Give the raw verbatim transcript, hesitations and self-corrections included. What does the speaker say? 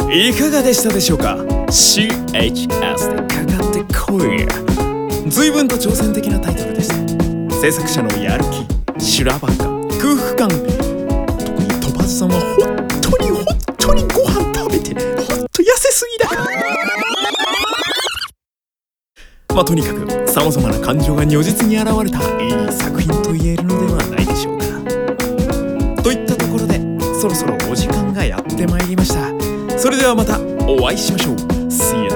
いかがでしたでしょうか。 シーエイチエス でかかってこい。随分と挑戦的なタイトルです。制作者のやる気、修羅場感、空腹感、特にトパズさんは本当に本当にご飯食べて本当痩せすぎだから。まあとにかくさまざまな感情が如実に現れたいい作品と言えるのではないでしょうか。といったところでそろそろお時間がやってまいりました。それではまたお会いしましょう。See you